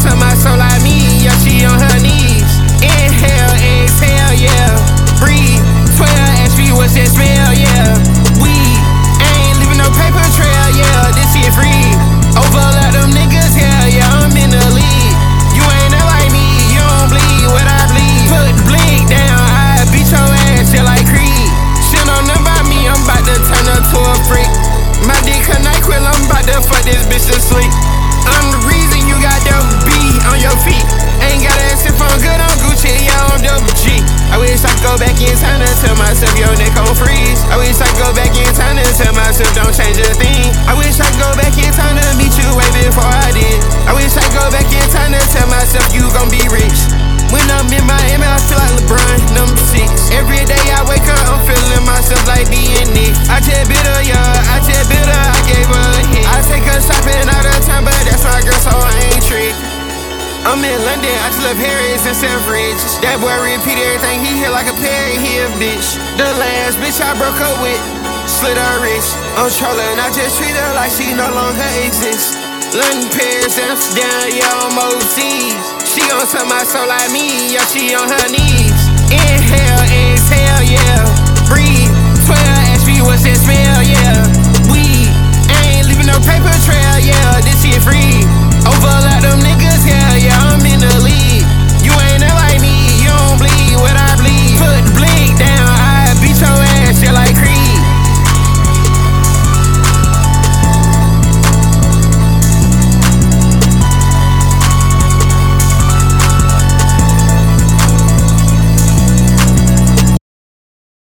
to my soul like me, yeah, she on her knees. Inhale, exhale, yeah. Breathe. 12 HP, what's that smell, yeah. Weed. Ain't leaving no paper trail, yeah. This shit free. Overlap them niggas, hell yeah, I'm in the lead. You ain't that like me, you don't bleed what I bleed. Put the blink down, I beat your ass just like Creed. Shit don't know about me, I'm about to turn her to a freak. My dick a NyQuil, I'm about to fuck this bitch to sleep. I'm the reason you got double B on your feet. Ain't got ass if I'm good on Gucci, yeah, I'm double G. I wish I could go back in time and tell myself your neck on freeze. I wish I could go back in time and tell myself don't change a thing. I wish I could go back in time to meet you way before I did. I wish I could go back in time to tell myself you gon' be rich. When I'm in Miami, I feel like LeBron, number 6. Every day I wake up, I'm feeling myself like being Nick. I just bit her, yeah, I just bit her, I gave her a hit. I take her shopping all the time, but that's my girl, so I ain't trick. I'm in London, I just love Harris and Selfridge. That boy repeat everything, he hit like a parrot, he a bitch. The last bitch I broke up with, slit her wrist. I'm trolling, I just treat her like she no longer exists. London, Paris, Amsterdam, yeah, I'm overseas. She gon' touch my soul like me, yeah, she on her knees. Inhale, exhale, yeah. Breathe. 12 HP, what's that smell, yeah. Weed. Ain't leaving no paper trail, yeah. This shit free. Overlap them niggas, yeah.